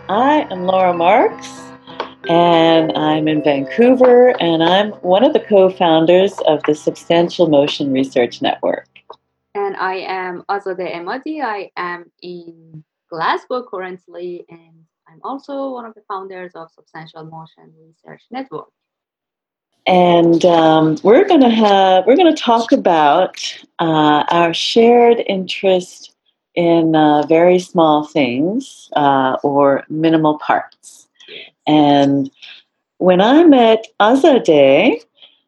I am Laura Marks, and I'm in Vancouver, and I'm one of the co-founders of the Substantial Motion Research Network. And I am Azadeh Emadi. I am in Glasgow currently, and I'm also one of the founders of Substantial Motion Research Network. And we're going to talk about our shared interest in very small things or minimal parts. And when I met Azadeh,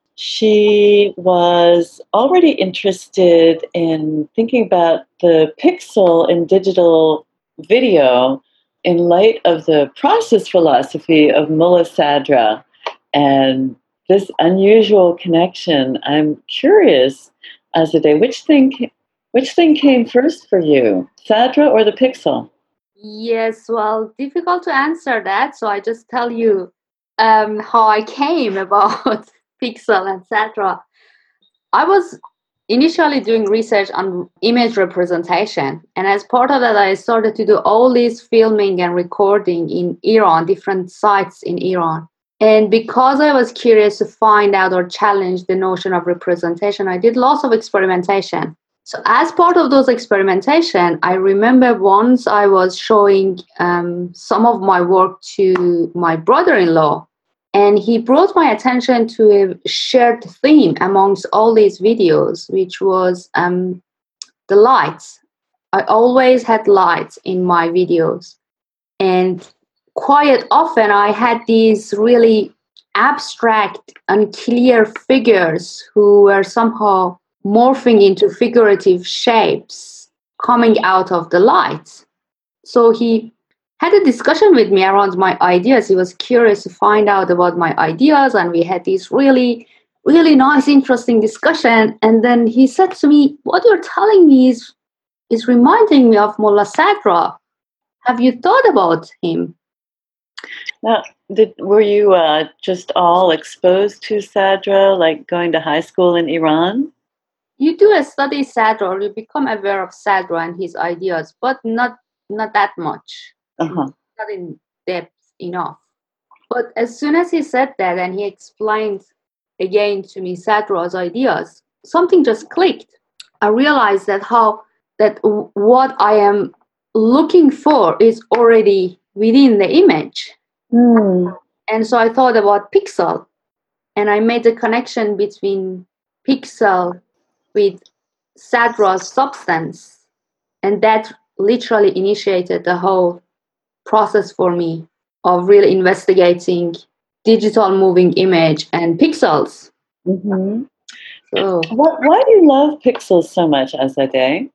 she was already interested in thinking about the pixel in digital video in light of the process philosophy of Mullah Sadra and this unusual connection. I'm curious, Azadeh, which thing came first for you, Sadra or the pixel? Yes, well, difficult to answer that. So I just tell you how I came about Pixel, etc. I was initially doing research on image representation. And as part of that, I started to do all this filming and recording in Iran, different sites in Iran. And because I was curious to find out or challenge the notion of representation, I did lots of experimentation. So as part of those experimentation, I remember once I was showing some of my work to my brother-in-law, and he brought my attention to a shared theme amongst all these videos, which was the lights. I always had lights in my videos. And quite often I had these really abstract, unclear figures who were somehow morphing into figurative shapes coming out of the lights. So he had a discussion with me around my ideas. He was curious to find out about my ideas, and we had this really, really nice, interesting discussion. And then he said to me, "What you're telling me is reminding me of Mullah Sadra. Have you thought about him?" Now, were you just all exposed to Sadra, like going to high school in Iran? You do a study Sadra, or you become aware of Sadra and his ideas, but not that much, Uh-huh. not in depth enough. But as soon as he said that and he explained again to me Sadra's ideas, something just clicked. I realized that what I am looking for is already within the image. And so I thought about pixel, and I made a connection between pixel with Sadra's substance, and that literally initiated the whole process for me of really investigating digital moving image and pixels. Mm-hmm. So, Why do you love pixels so much, Azadeh?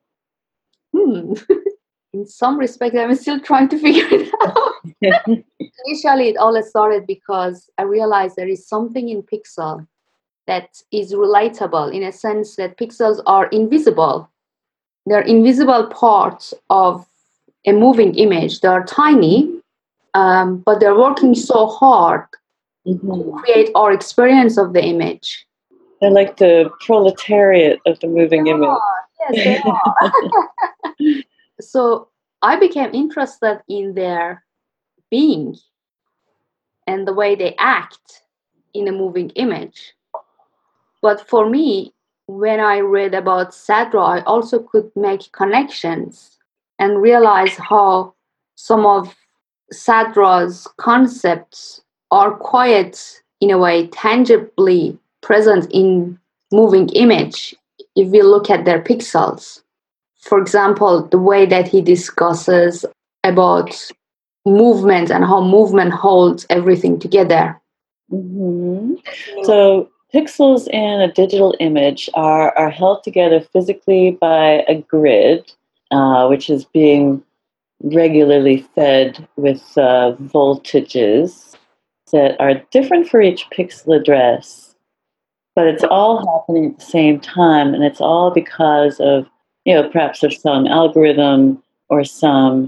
in some respect, I'm still trying to figure it out. Initially, it all started because I realized there is something in pixel that is relatable in a sense that pixels are invisible. They're invisible parts of a moving image. They're tiny, but they're working so hard to create our experience of the image. They're like the proletariat of the moving image. Yes, they are. So I became interested in their being and the way they act in a moving image. But for me, when I read about Sadra, I also could make connections and realize how some of Sadra's concepts are quite, in a way, tangibly present in moving image if we look at their pixels. For example, the way that he discusses about movement and how movement holds everything together. Mm-hmm. So pixels in a digital image are held together physically by a grid, which is being regularly fed with voltages that are different for each pixel address, but it's all happening at the same time, and it's all because of, perhaps of some algorithm or some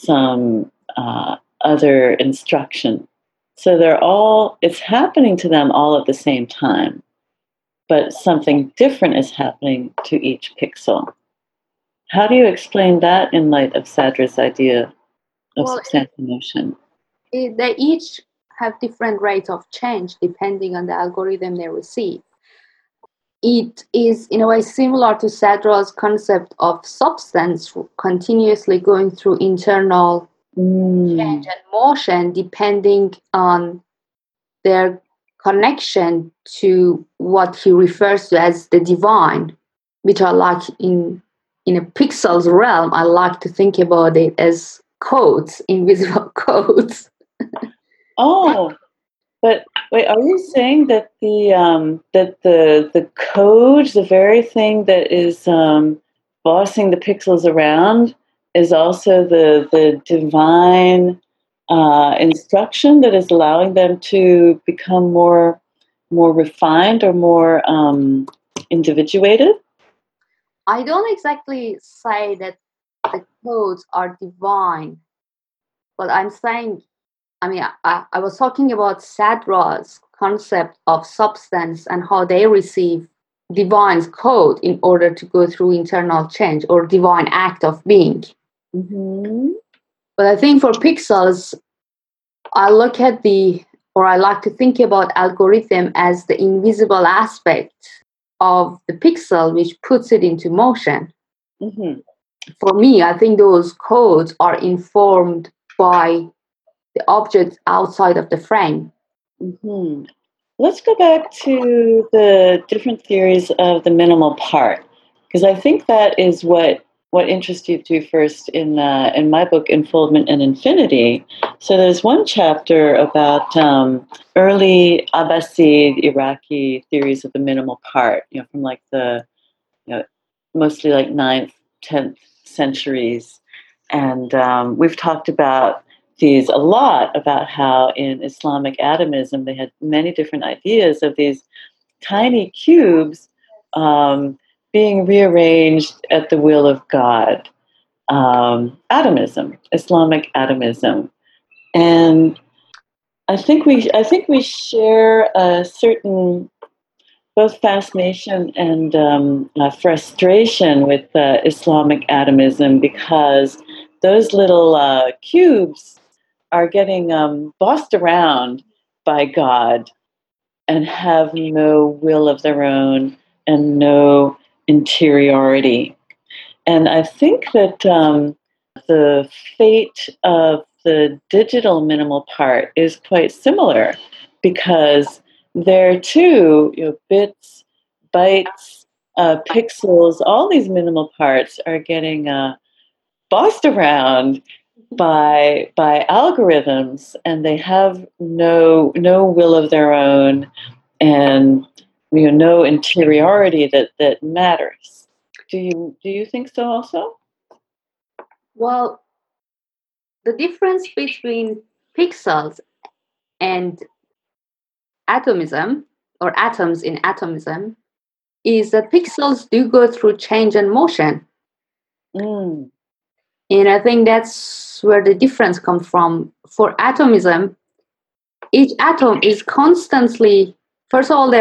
other instruction. So it's happening to them all at the same time, but something different is happening to each pixel. How do you explain that in light of Sadra's idea? of Well, substantial motion. they each have different rates of change depending on the algorithm they receive. It is in a way similar to Sadra's concept of substance continuously going through internal change and motion depending on their connection to what he refers to as the divine, which I like in a pixels realm. I like to think about it as codes, invisible codes. Oh, but wait, are you saying that the code, the very thing that is bossing the pixels around, is also the divine instruction that is allowing them to become more refined or more individuated? I don't exactly say that the codes are divine, but I'm saying, I mean, I was talking about Sadra's concept of substance and how they receive divine's code in order to go through internal change or divine act of being. Mm-hmm. But I think for pixels, I like to think about algorithm as the invisible aspect of the pixel which puts it into motion. Mm-hmm. For me, I think those codes are informed by the objects outside of the frame. Mm-hmm. Let's go back to the different theories of the minimal part, because I think that is what interested you first in my book, Enfoldment and Infinity. So there's one chapter about early Abbasid Iraqi theories of the minimal part, from like the mostly like ninth, 10th centuries, and we've talked about these a lot, about how in Islamic atomism they had many different ideas of these tiny cubes um, being rearranged at the will of God. Atomism, Islamic atomism, and I think we share a certain both fascination and frustration with Islamic atomism, because those little cubes are getting bossed around by God and have no will of their own and no interiority. And I think that the fate of the digital minimal part is quite similar, because there too, bits, bytes, pixels, all these minimal parts are getting bossed around by algorithms, and they have no will of their own, and no interiority that matters. Do you think so also? Well, the difference between pixels and atomism or atoms in atomism is that pixels do go through change and motion. Mm. And I think that's where the difference comes from. For atomism, each atom is constantly, first of all,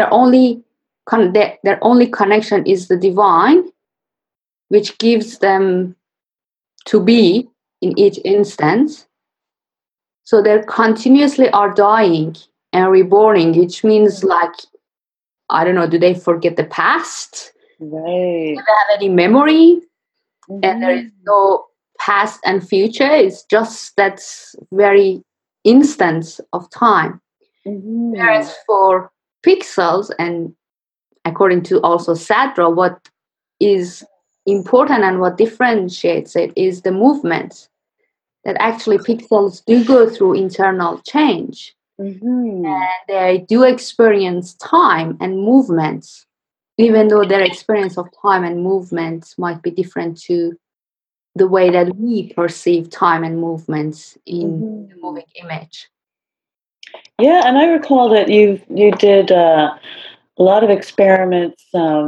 their only connection is the divine, which gives them to be in each instance. So they continuously are dying and reborning, which means like, I don't know, do they forget the past? Right. Do they have any memory? Mm-hmm. And there is no past and future. It's just that very instance of time. Mm-hmm. Whereas for pixels, and according to also Sadra, what is important and what differentiates it is the movement, that actually pixels do go through internal change. Mm-hmm. And they do experience time and movements, even though their experience of time and movement might be different to the way that we perceive time and movements in the moving image. Yeah, and I recall that you did a lot of experiments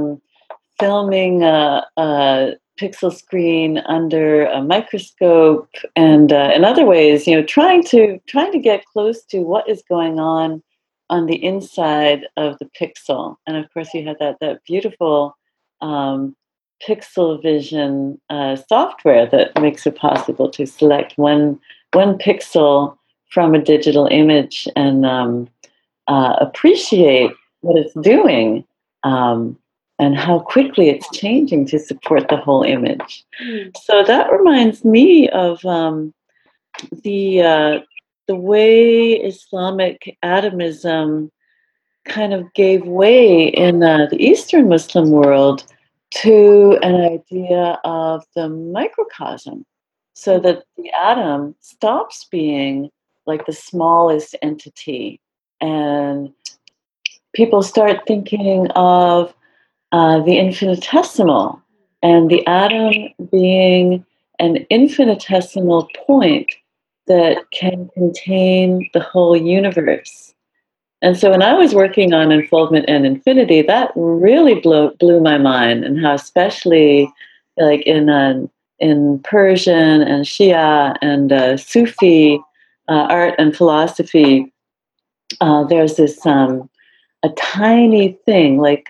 filming a pixel screen under a microscope, and in other ways, trying to get close to what is going on the inside of the pixel. And of course, you had that beautiful um, pixel vision software that makes it possible to select one one pixel from a digital image and appreciate what it's doing, and how quickly it's changing to support the whole image. So that reminds me of the way Islamic atomism kind of gave way in the Eastern Muslim world to an idea of the microcosm, so that the atom stops being like the smallest entity, and people start thinking of the infinitesimal, and the atom being an infinitesimal point that can contain the whole universe. And so when I was working on unfoldment and infinity, that really blew my mind, and how especially like in Persian and Shia and Sufi art and philosophy, there's this a tiny thing like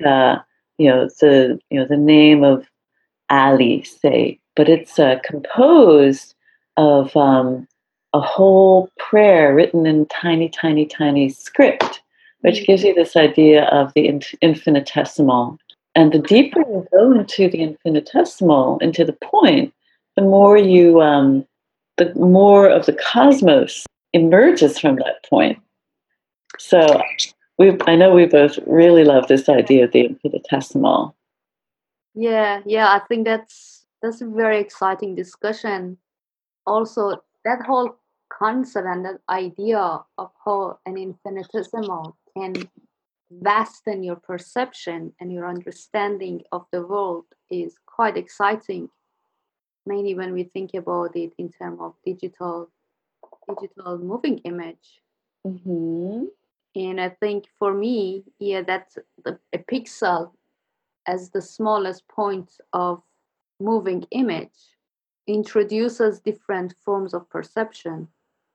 the name of Ali, say, but it's composed of a whole prayer written in tiny, tiny, tiny script, which gives you this idea of the infinitesimal. And the deeper you go into the infinitesimal, into the point, the more the more of the cosmos emerges from that point. So I know we both really love this idea of the infinitesimal. Yeah, I think that's a very exciting discussion. Also, that whole concept and that idea of how an infinitesimal can vasten your perception and your understanding of the world is quite exciting, mainly when we think about it in terms of digital moving image. Mm-hmm. And I think for me, that's a pixel as the smallest point of moving image introduces different forms of perception.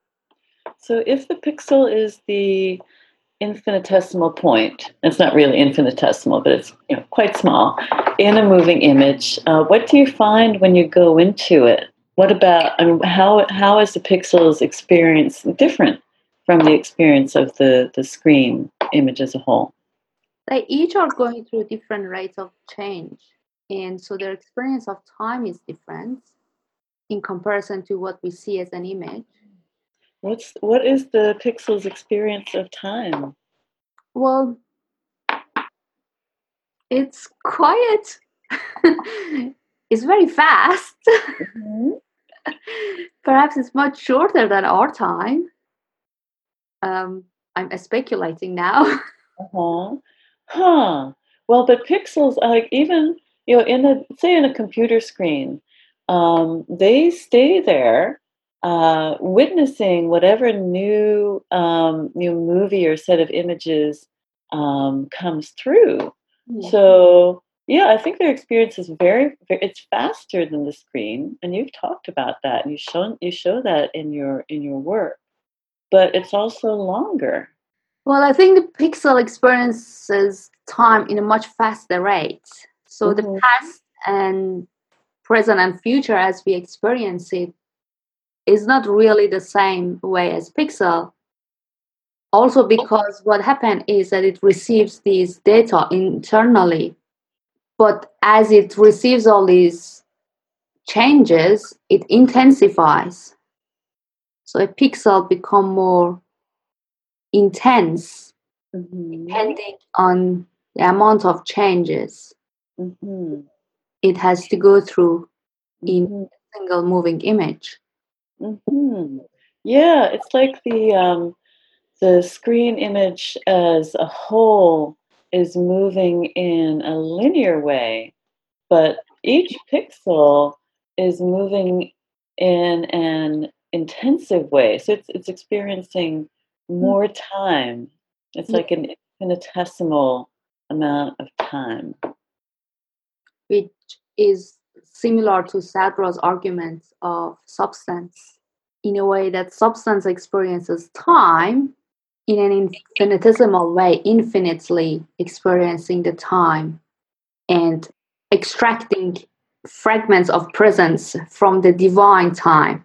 So if the pixel is the infinitesimal point, it's not really infinitesimal, but it's quite small, in a moving image, what do you find when you go into it? What about, how is the pixel's experience different from the experience of the screen image as a whole? They each are going through different rates of change, and so their experience of time is different in comparison to what we see as an image. What is the pixel's experience of time? Well, it's quiet. It's very fast. Mm-hmm. Perhaps it's much shorter than our time. I'm speculating now. Uh-huh. Huh. Well, but pixels, like even in a computer screen, they stay there, witnessing whatever new movie or set of images comes through. So yeah, I think their experience is it's faster than the screen, and you've talked about that, and you show that in your work, but it's also longer. Well, I think the pixel experiences time in a much faster rate. So the past and present and future as we experience it is not really the same way as pixel. Also because what happened is that it receives these data internally, but as it receives all these changes, it intensifies. So a pixel become more intense depending on the amount of changes it has to go through in a single moving image. Yeah, it's like the screen image as a whole is moving in a linear way, but each pixel is moving in an intensive way. So it's experiencing more time. It's like an infinitesimal amount of time. Which is similar to Sadra's argument of substance, in a way that substance experiences time in an infinitesimal way, infinitely experiencing the time and extracting fragments of presence from the divine time.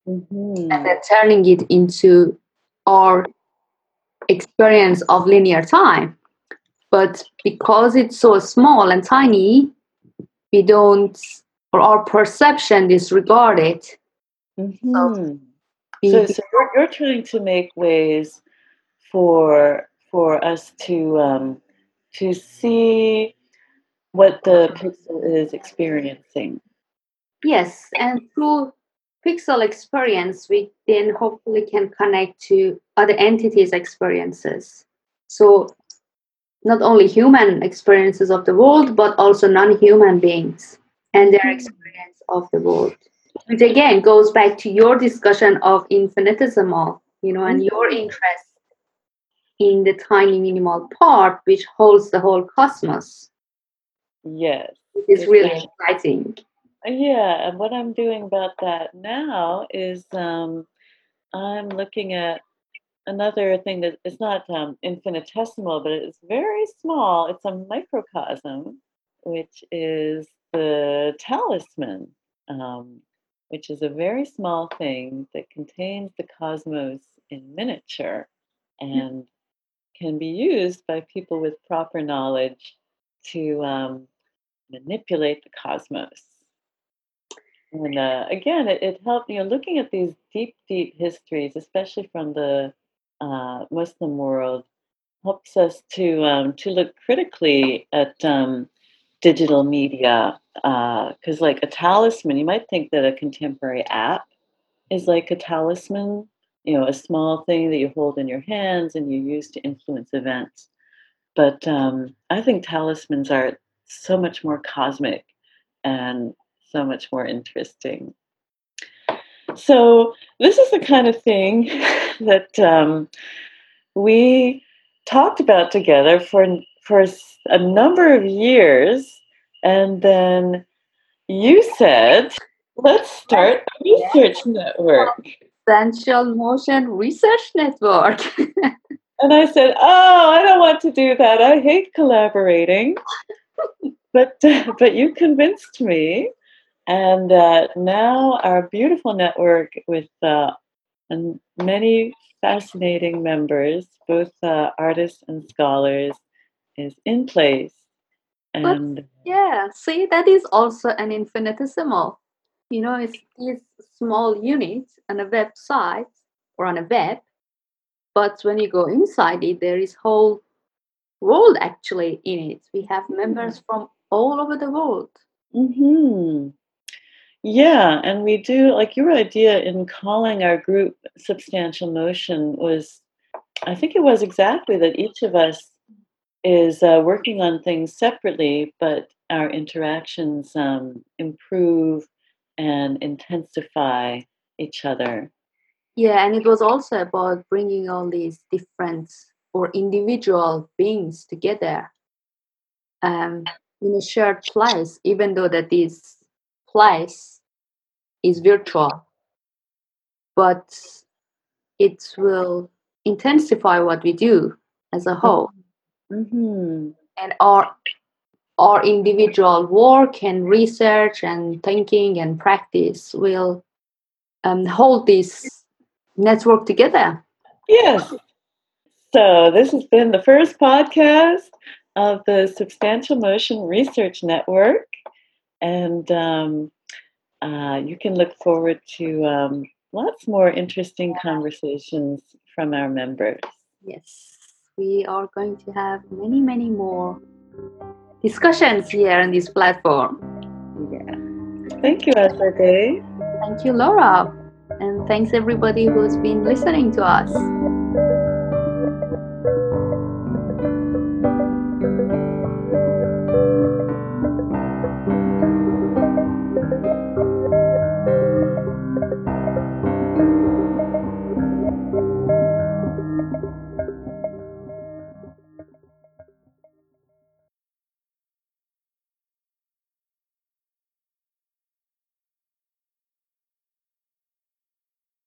and then turning it into our experience of linear time. But because it's so small and tiny, we don't, or our perception disregard it. So you're trying to make ways for us to see what the pixel is experiencing. Yes, and through pixel experience, we then hopefully can connect to other entities' experiences. So not only human experiences of the world, but also non-human beings and their experience of the world. Which again goes back to your discussion of infinitesimal, and your interest in the tiny minimal part, which holds the whole cosmos. Yes. It's really exciting. Yeah, and what I'm doing about that now is I'm looking at another thing that is not infinitesimal, but it's very small. It's a microcosm, which is the talisman, which is a very small thing that contains the cosmos in miniature and can be used by people with proper knowledge to manipulate the cosmos. And again, it helped, looking at these deep, deep histories, especially from the Muslim world, helps us to look critically at digital media. Because, like a talisman, you might think that a contemporary app is like a talisman, a small thing that you hold in your hands and you use to influence events. But I think talismans are so much more cosmic and so much more interesting. So this is the kind of thing that we talked about together for a number of years, and then you said, "Let's start a research network." Substantial Motion Research Network. And I said, "Oh, I don't want to do that. I hate collaborating." But you convinced me. And now our beautiful network with and many fascinating members, both artists and scholars, is in place. And but yeah, see, that is also an infinitesimal. It's these small units on a website or on a web, but when you go inside it, there is whole world actually in it. We have members from all over the world. Yeah, and we do, like your idea in calling our group Substantial Motion was, I think it was exactly that each of us is working on things separately, but our interactions improve and intensify each other. Yeah, and it was also about bringing all these different or individual beings together in a shared place, even though that this place is virtual, but it will intensify what we do as a whole. And our individual work and research and thinking and practice will hold this network together. Yes. So this has been the first podcast of the Substantial Motion Research Network. And you can look forward to lots more interesting conversations from our members. Yes, we are going to have many, many more discussions here on this platform. Yeah. Thank you, Azadeh. Thank you, Laura. And thanks everybody who's been listening to us.